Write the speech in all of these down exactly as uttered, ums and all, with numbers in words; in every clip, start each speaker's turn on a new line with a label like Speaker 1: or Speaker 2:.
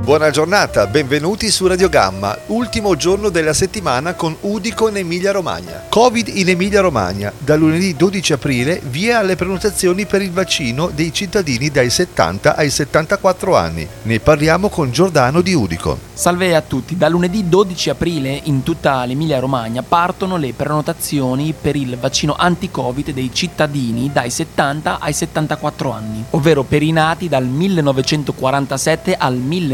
Speaker 1: Buona giornata, benvenuti su Radio Gamma, ultimo giorno della settimana con Udiko in Emilia Romagna. Covid in Emilia Romagna, da lunedì dodici aprile via alle prenotazioni per il vaccino dei cittadini dai settanta ai settantaquattro anni. Ne parliamo con Giordano di Udiko.
Speaker 2: Salve a tutti, da lunedì dodici aprile in tutta l'Emilia Romagna partono le prenotazioni per il vaccino anti-Covid dei cittadini dai settanta ai settantaquattro anni, ovvero per i nati dal millenovecentoquarantasette al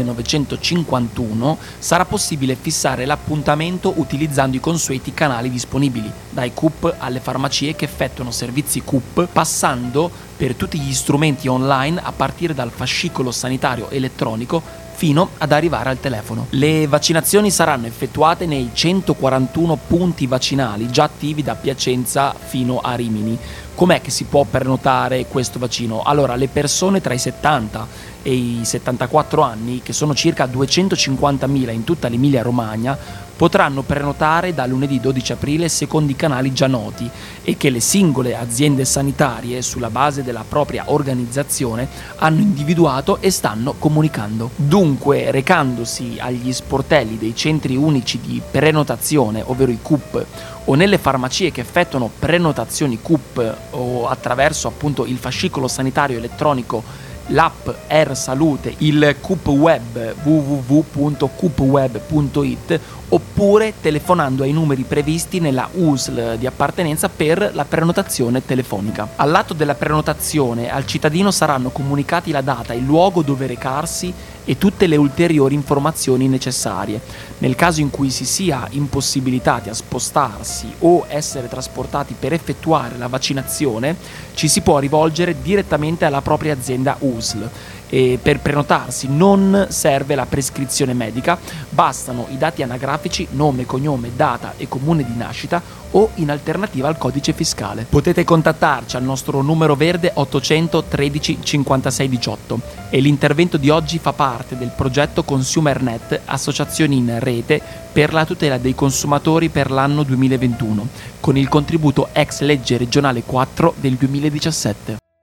Speaker 2: millenovecentocinquantuno. Sarà possibile fissare l'appuntamento utilizzando i consueti canali disponibili, dai C U P alle farmacie che effettuano servizi C U P, passando per tutti gli strumenti online a partire dal fascicolo sanitario elettronico fino ad arrivare al telefono. Le vaccinazioni saranno effettuate nei centoquarantuno punti vaccinali già attivi da Piacenza fino a Rimini. Com'è che si può prenotare questo vaccino? Allora, le persone tra i settanta e i settantaquattro anni, che sono circa duecentocinquantamila in tutta l'Emilia Romagna, potranno prenotare da lunedì dodici aprile secondo i canali già noti e che le singole aziende sanitarie, sulla base della propria organizzazione, hanno individuato e stanno comunicando. Dunque, recandosi agli sportelli dei centri unici di prenotazione, ovvero i C U P, o nelle farmacie che effettuano prenotazioni C U P o attraverso appunto il fascicolo sanitario elettronico, l'app Air Salute, il C U P web w w w punto c u p web punto i t, oppure telefonando ai numeri previsti nella U S L di appartenenza per la prenotazione telefonica. All'atto della prenotazione al cittadino saranno comunicati la data, il luogo dove recarsi e tutte le ulteriori informazioni necessarie. Nel caso in cui si sia impossibilitati a spostarsi o essere trasportati per effettuare la vaccinazione, ci si può rivolgere direttamente alla propria azienda U S L. E per prenotarsi non serve la prescrizione medica, bastano i dati anagrafici, nome, cognome, data e comune di nascita o in alternativa al codice fiscale. Potete contattarci al nostro numero verde ottocento tredici cinquantasei diciotto e l'intervento di oggi fa parte del progetto ConsumerNet, associazioni in rete per la tutela dei consumatori per l'anno duemilaventuno, con il contributo ex legge regionale quattro del duemiladiciassette.